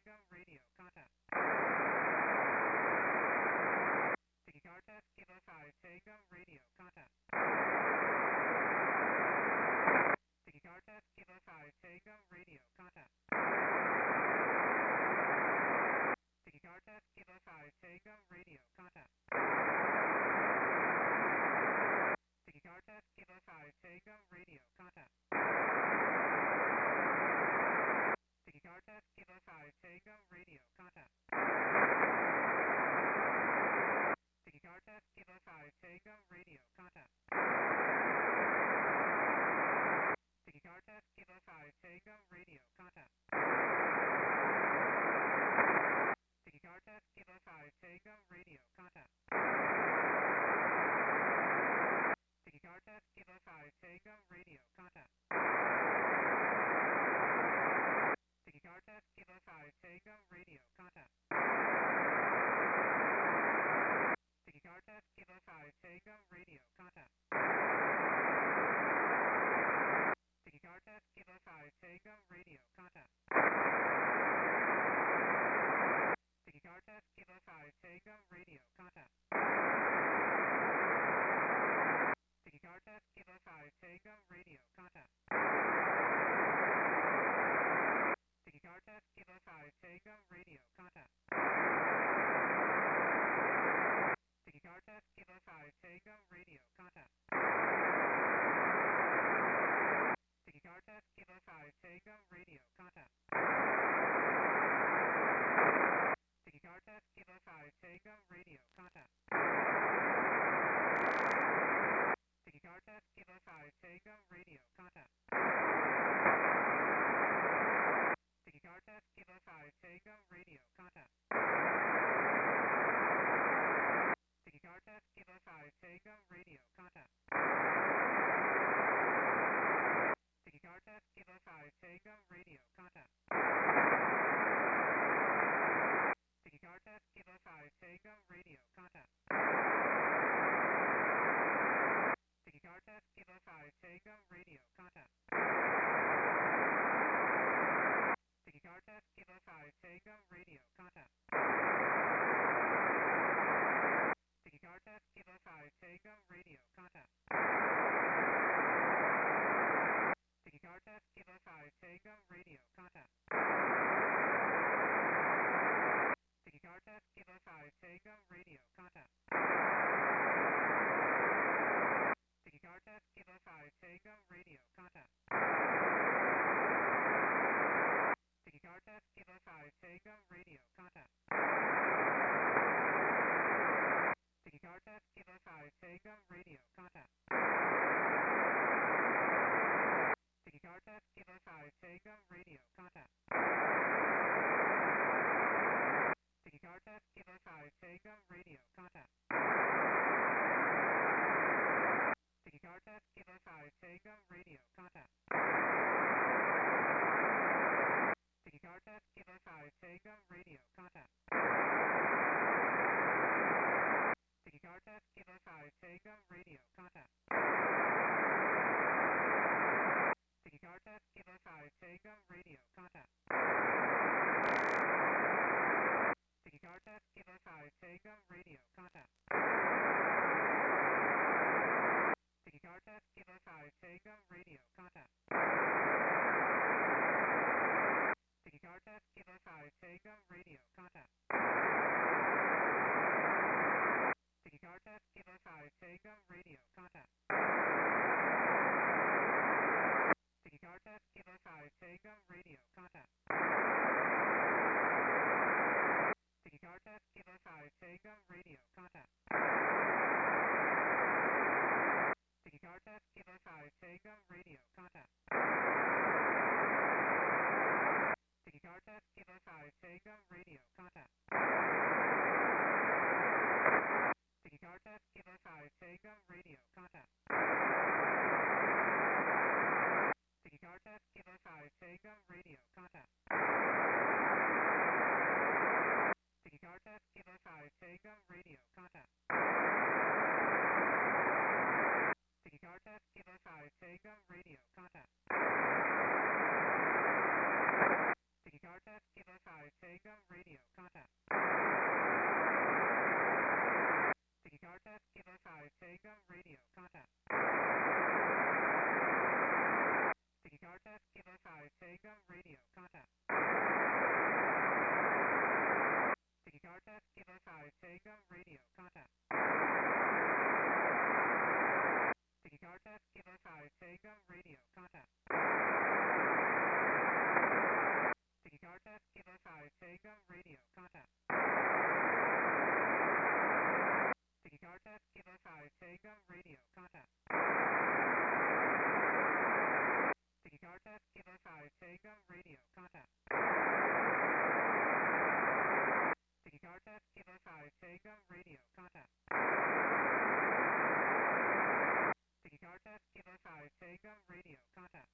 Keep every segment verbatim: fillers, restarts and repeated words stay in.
Tango Radio, contact. Sticky contact, Kilo five Tango Radio, contact. Sticky contact, Kilo five Tango Radio, contact. Sticky contact, Kilo five Tango Radio, contact. Sticky contact, Kilo five Tango Radio, contact. Sticky contact, Kilo five Tango Radio, contact. Sticky contact, Kilo five Tango Radio, contact. Sticky contact, Kilo five Tango Radio, contact. Sticky contact, Kilo five Tango Radio, contact. Sticky contact, Kilo five Tango Radio, contact. Sticky contact, Kilo five Tango Radio, contact. Sticky contact, Kilo five Tango Radio, contact. Sticky contact, Kilo five Tango Radio, contact. Sticky contact, Kilo five Tango Radio, contact. Sticky contact, Kilo five Tango Radio, contact. Sticky contact, Kilo five Tango Radio, contact. Sticky contact, Kilo five Tango Radio, contact. Sticky contact, Kilo five Tango Radio, contact. Sticky contact, Kilo five Tango Radio, contact. Sticky contact, Kilo five Tango Radio, contact. Sticky contact, Kilo five Tango Radio, contact. Sticky contact, Kilo five Tango Radio, contact. Sticky contact, Kilo five Tango Radio, contact. Sticky contact, Kilo five Tango Radio, contact. Sticky contact, Kilo five Tango Radio, contact. Sticky contact, Kilo five Tango Radio, contact. Sticky contact, Kilo five Tango Radio, contact. Sticky contact, Kilo five Tango Radio, contact. Sticky contact, Kilo five Tango Radio, contact. Sticky contact, Kilo five Tango Radio, contact. Sticky contact, Kilo five Tango Radio, contact. Sticky contact, Kilo five Tango Radio, contact. Sticky contact, Kilo five Tango Radio, contact. Sticky contact, Kilo five Tango Radio, contact. Sticky contact, Kilo five Tango Radio, contact. Sticky contact, Kilo five Tango Radio, contact. Sticky contact, Kilo five Tango Radio, contact. Sticky contact, Kilo five Tango Radio, contact. Sticky contact, Kilo five Tango Radio, contact. Sticky contact, Kilo five Tango Radio, contact. Sticky contact, Kilo five Tango Radio, contact. Sticky contact, Kilo five Tango Radio, contact. Sticky contact, Kilo five Tango Radio, contact. Sticky contact, Kilo five Tango Radio, contact. Sticky contact, Kilo five Tango Radio, contact. Sticky contact, Kilo five Tango Radio, contact. Sticky contact, Kilo five Tango Radio, contact. Sticky contact, Kilo five Tango Radio, contact. Sticky contact, Kilo five Tango Radio, contact. Sticky contact, Kilo five Tango Radio, contact. Sticky contact, Kilo five five Tango radio contact. Sticky car test Kilo five Tango radio contact. Sticky car test Kilo five Tango radio contact. Sticky car test Kilo five Tango radio contact. Sticky car test Kilo five Tango radio contact. Sticky car test Kilo five Tango radio contact. Sticky car test Kilo five Tango radio contact. Sticky car test Kilo five Tango radio contact. Sticky car test Kilo five Tango radio contact. Sticky car test Kilo five Tango radio contact.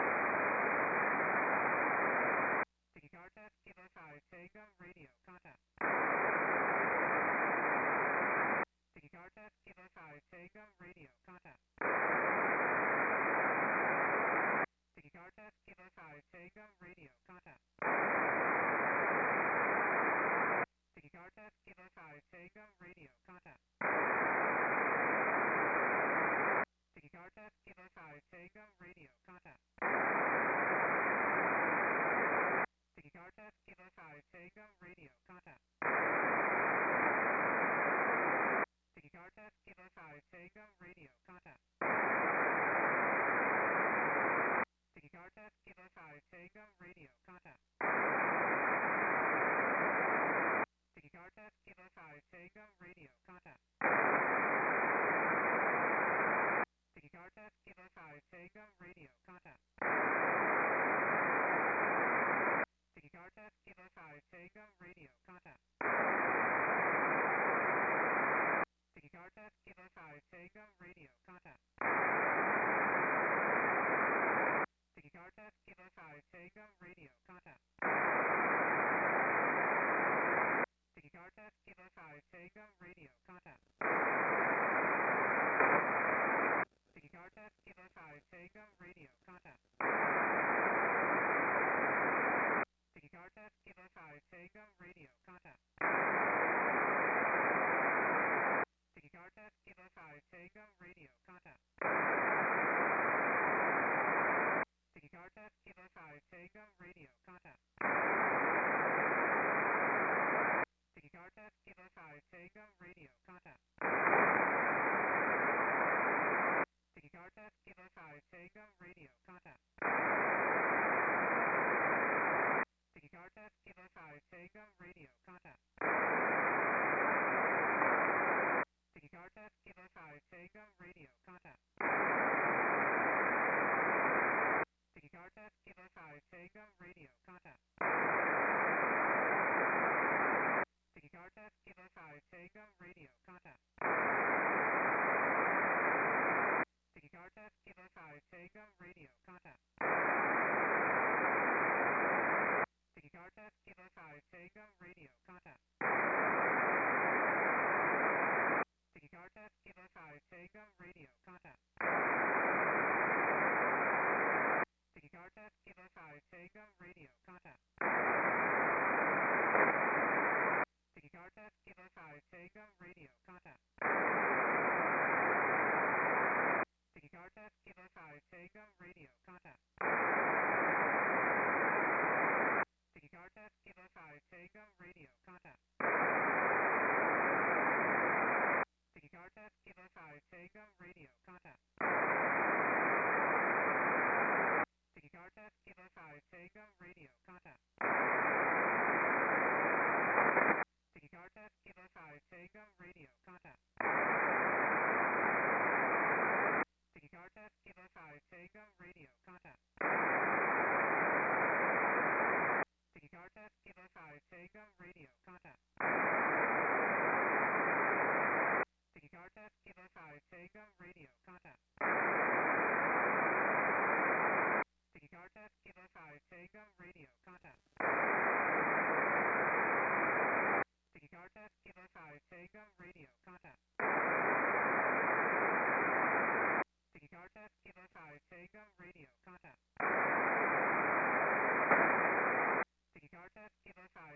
Sticky car test Kilo five Tango radio contact. Sticky car test Kilo five Tango radio contact. Sticky car test Kilo five Tango radio contact. Sticky car test Kilo five Tango radio contact. Sticky car test Kilo five Tango radio contact. Sticky car test Kilo five Tango radio contact. Sticky car test Kilo five Tango radio contact. Sticky car test Kilo five Tango radio contact. Sticky car test Kilo five Tango radio contact. Sticky car test Kilo five Tango radio contact. Sticky car test Kilo five Tango radio contact. Sticky car test Kilo five Tango radio contact. Sticky car test Kilo five Tango radio contact. Sticky car test Kilo five Tango radio contact. Sticky car test Kilo five Tango radio contact. Sticky car test Kilo five Tango radio contact. Sticky car test Kilo five Tango radio contact. Sticky car test Kilo five Tango radio contact. Sticky car test Kilo five Tango radio contact. Sticky car test Kilo five Tango radio contact. Sticky car test Kilo five Tango radio contact. Sticky car test Kilo five Tango radio contact. Sticky car test Kilo five Tango radio contact. Sticky car test Kilo five Tango radio contact. Sticky car test Kilo five Tango radio contact. Sticky car test Kilo five Tango radio contact. Sticky car test Kilo five Tango radio contact. Sticky car test Kilo five Tango radio contact. Sticky car test Kilo five Tango radio contact. Sticky car test Kilo five Tango radio contact. Sticky car test Kilo five Tango radio contact. Sticky car test Kilo five Tango radio contact. Sticky car test Kilo five Tango radio contact. Sticky car test Kilo five Tango radio contact. Sticky car test Kilo five Tango radio contact. Sticky car test Kilo five Tango radio contact. Sticky car test Kilo five Tango radio contact. Sticky car test Kilo five Tango radio contact. Sticky car test Kilo five Tango radio contact. Sticky car test Kilo five Tango radio contact. Sticky car test Kilo five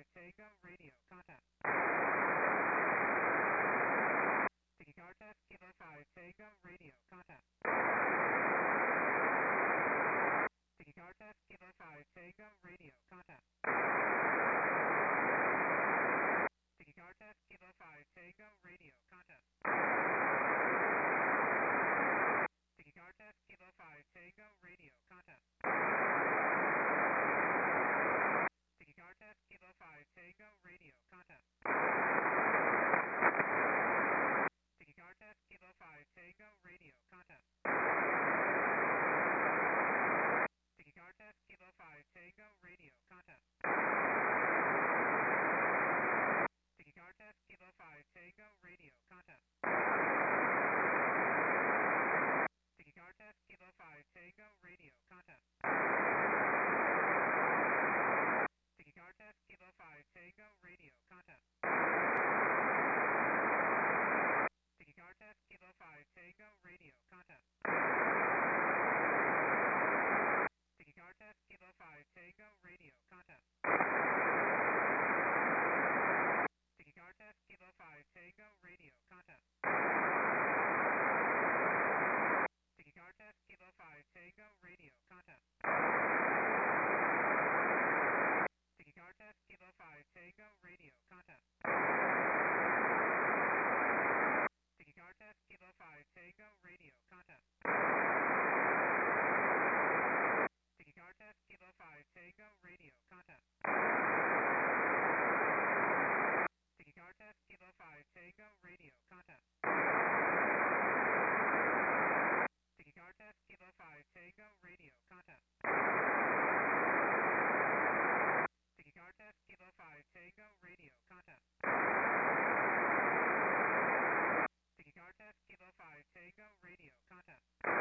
five Tango radio contact. Sticky car test Kilo five Tango radio contact. Sticky car test Kilo five Tango radio contact. Sticky car test Kilo five Tango radio contact. Sticky car test Kilo five Tango radio contact. Sticky car test Kilo five Tango radio contact. Sticky car test Kilo five Tango radio contact. Sticky car test Kilo five Tango radio contact. Sticky car test Kilo five Tango radio contact. Sticky car test Kilo five Tango radio contact. Sticky car test Kilo five Tango radio contact. Sticky car test Kilo five Tango radio contact. Sticky car test Kilo five Tango radio contact. Sticky car test Kilo five Tango radio contact. Sticky car test Kilo five Tango radio contact. Sticky car test Kilo five Tango radio contact. Sticky car test Kilo five Tango radio contact. Sticky car test Kilo five Tango radio contact. Sticky car test Kilo five Tango radio contact. Sticky car test Kilo five Tango radio contact.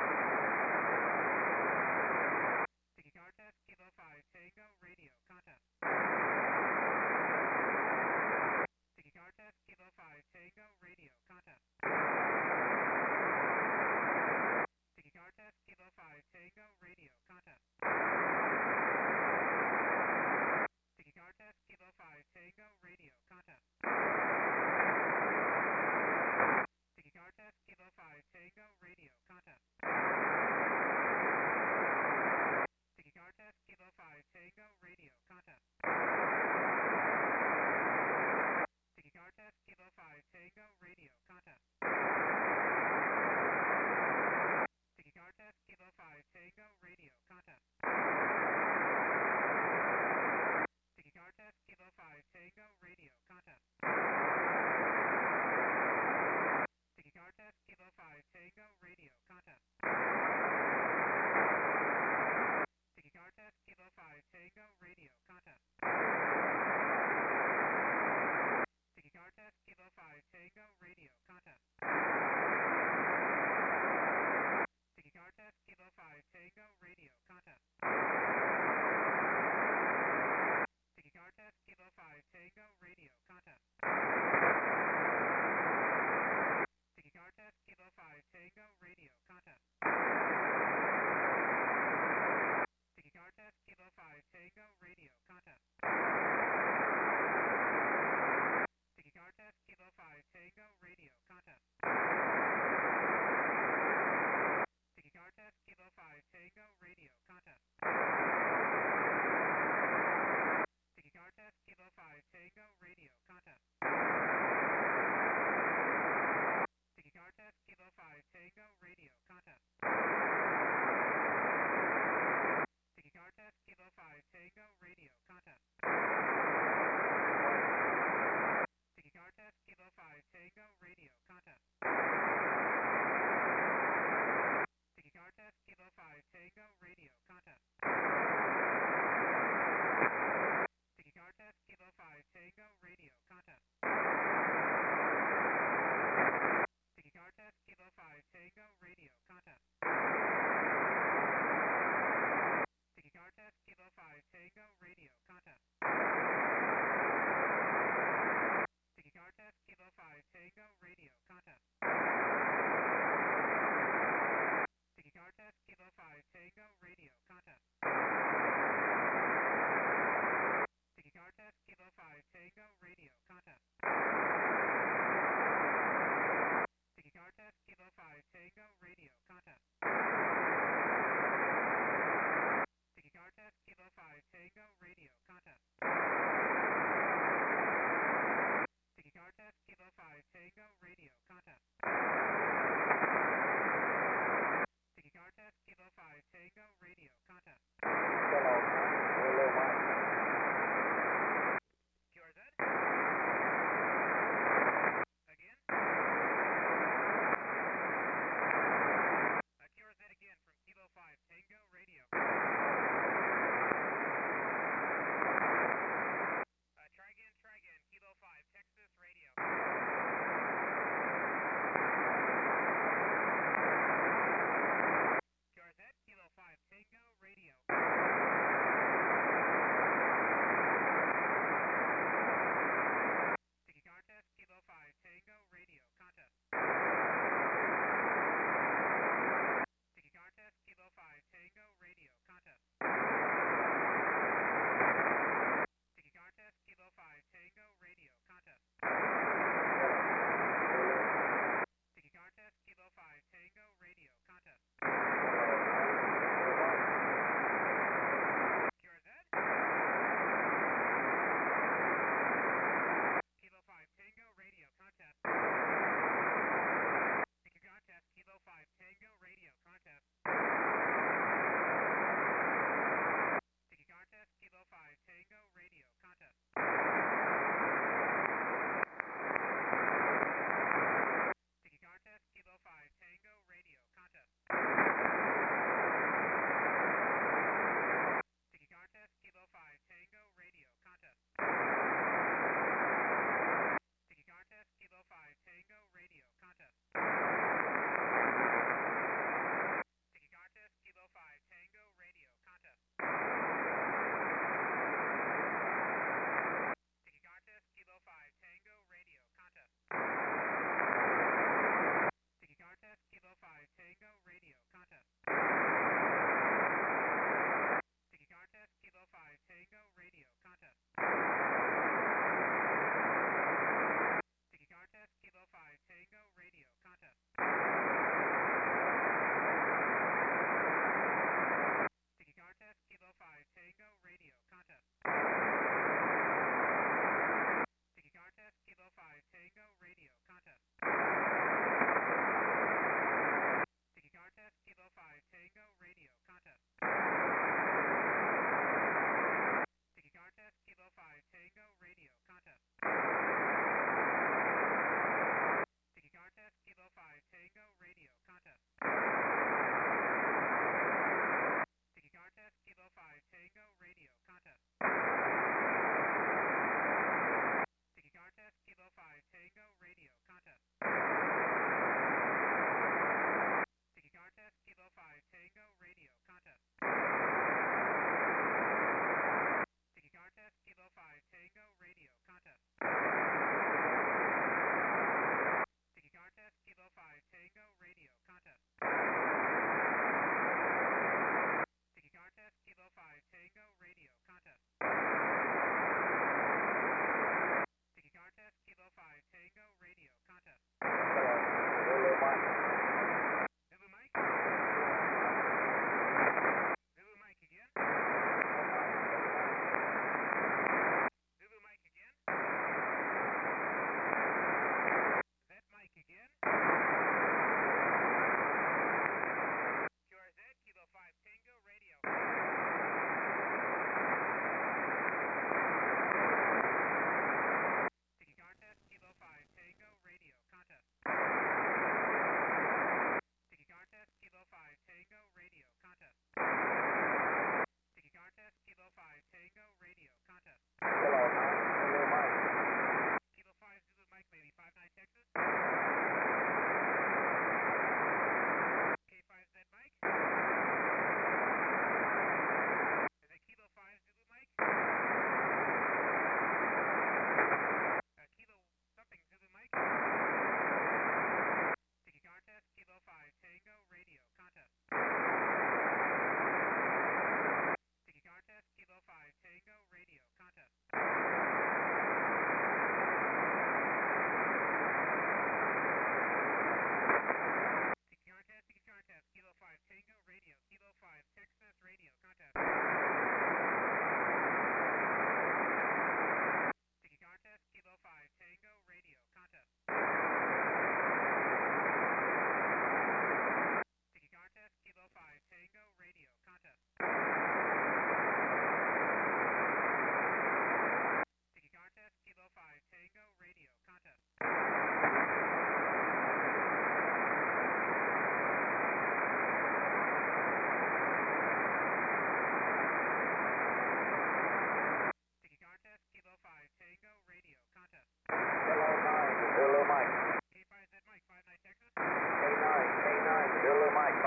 Sticky car test Kilo five Tango radio contact. Sticky car test Kilo five Tango radio contact. Sticky car test Kilo five Tango radio contact. Sticky car test Kilo five Tango radio contact. Sticky car test Kilo five Tango radio contact. Sticky car test Kilo five Tango radio contact. Sticky car test Kilo five Tango radio contact. Sticky car test Kilo five Tango radio contact. Sticky car test Kilo five Tango radio contact. Sticky car test Kilo five Tango radio contact. Sticky car test Kilo five Tango radio contact.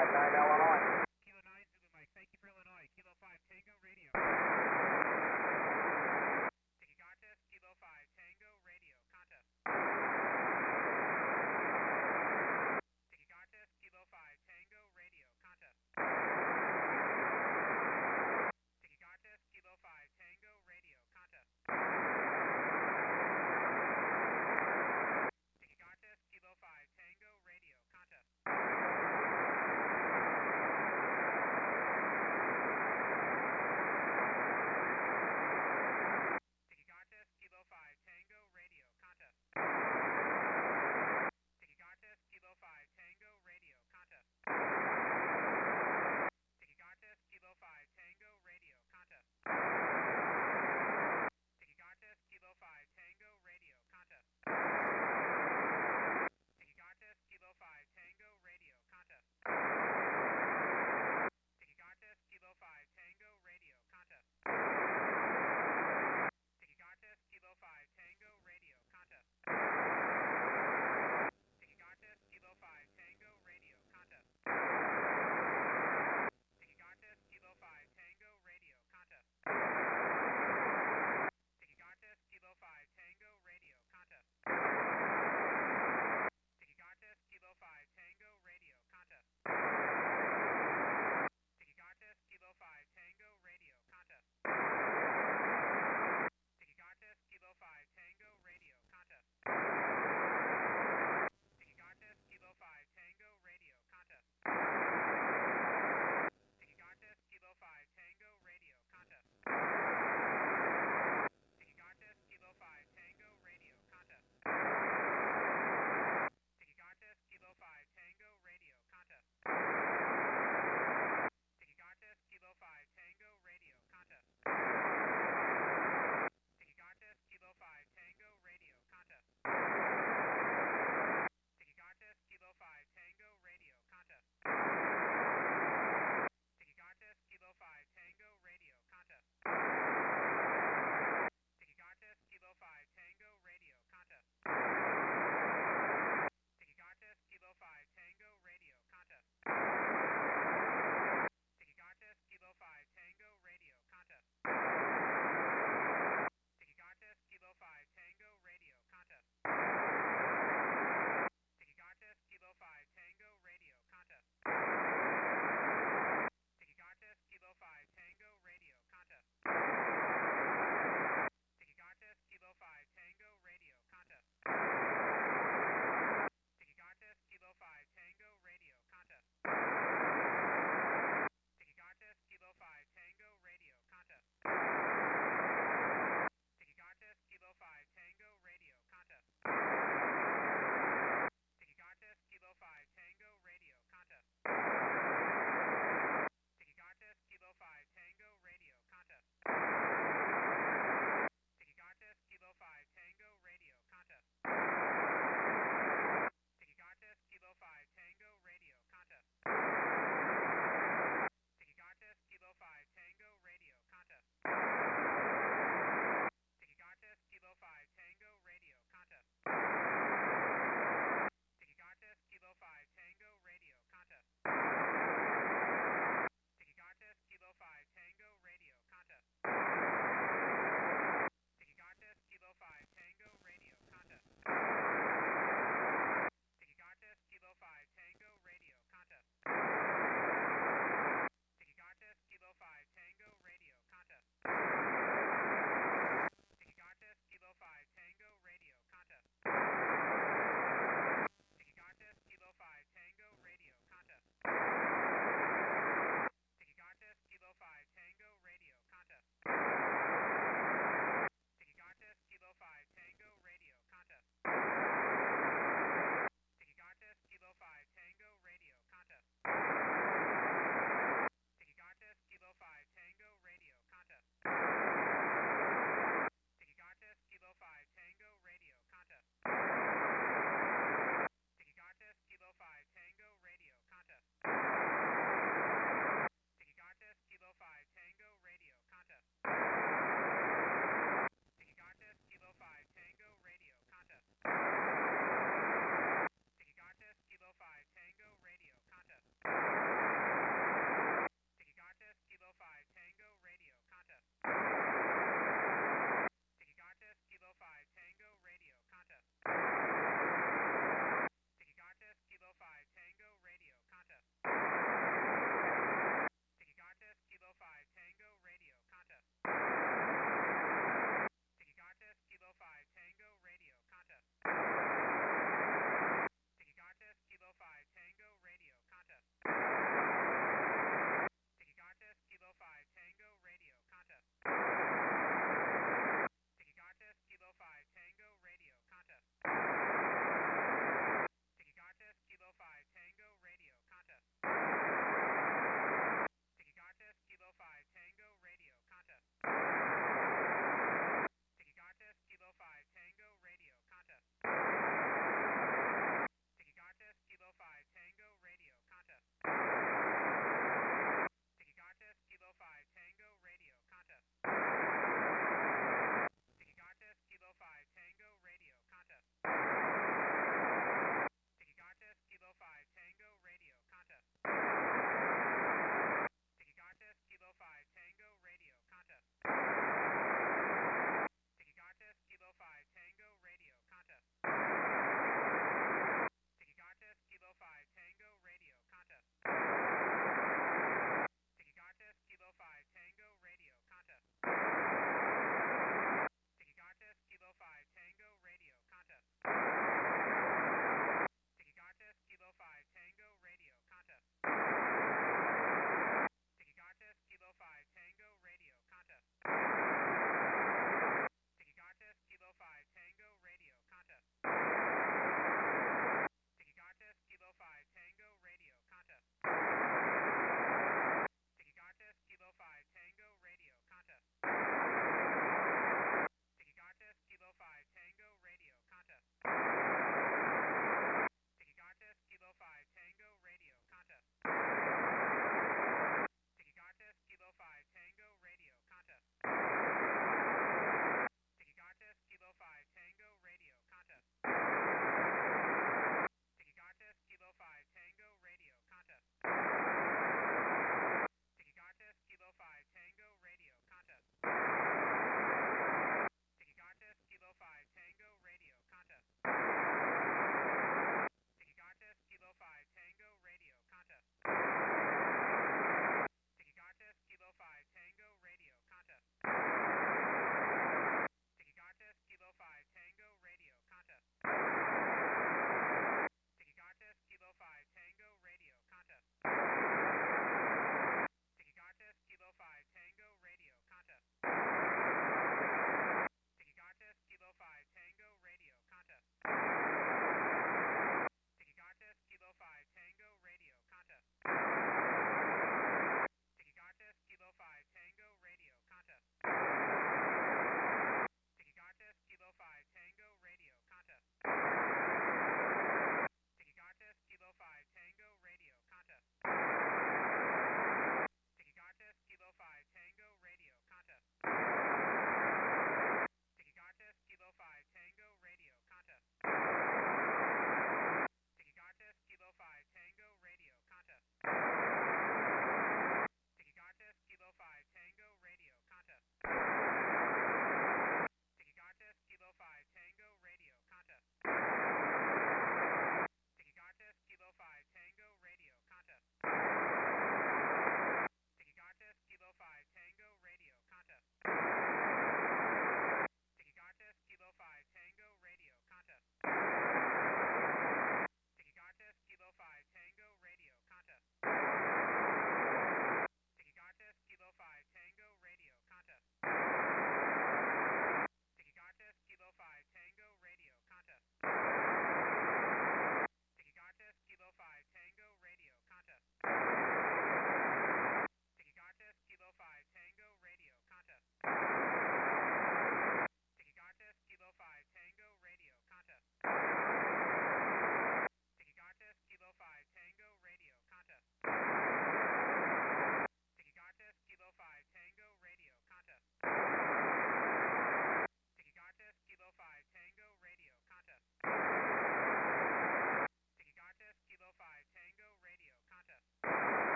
five nine, Illinois. Kilo nine, Zulu Mike, thank you for Illinois. Kilo five, Tango, radio. Taking contest, Kilo five, Tango, radio, contest. Taking contest, Kilo five, Tango, radio, contest. Taking contest, Kilo five, Tango, radio, contest. Taking contest, Kilo five, Tango, radio, contest.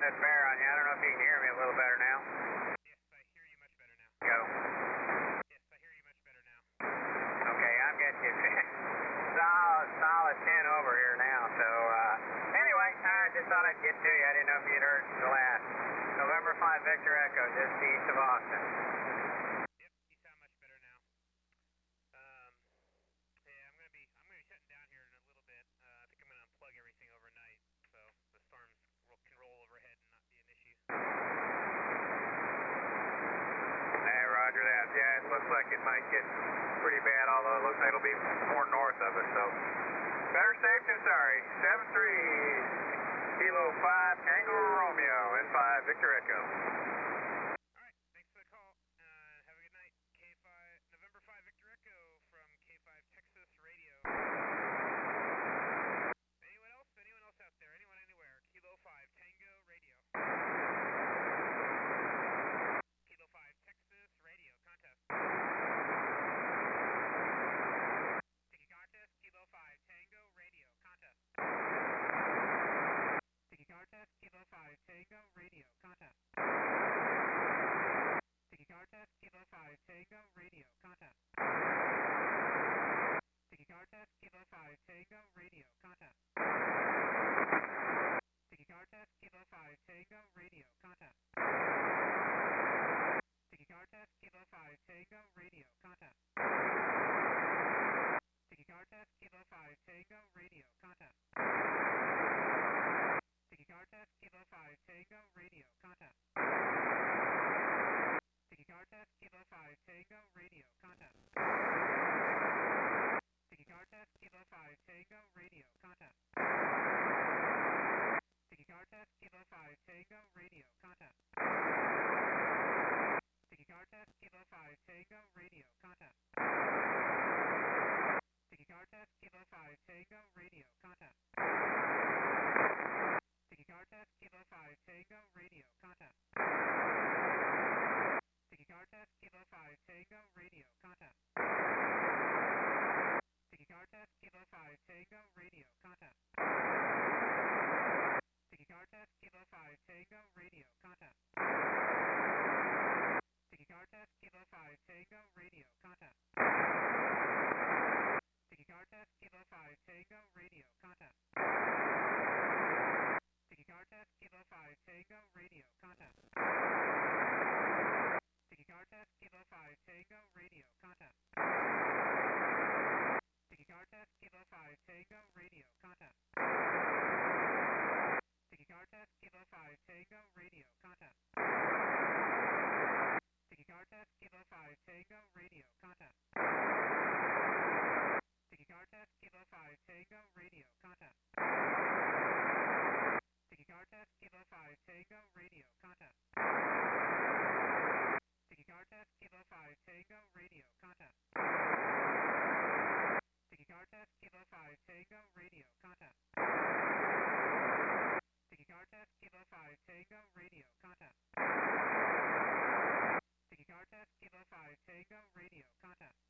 that bear on you. I don't know if you can hear me a little better now. Yes, I hear you much better now. Go. Yes, I hear you much better now. Okay, I'm getting you. solid, solid ten over here now. So, uh, anyway, I just thought I'd get to you. I didn't know if you'd heard the last. November five Victor Echo, just east of Austin. Yep, you sound much better now. Um, yeah, I'm gonna be I'm gonna be shutting down here in a little bit. Uh, I think I'm gonna unplug everything overnight, so the storms ro can roll overhead and not be an issue. Hey, roger that. Yeah, it looks like it might get pretty bad, although it looks like it'll be more north of us. So, better safe than sorry. seven three Kilo five Tango Romeo and five Victor Echo.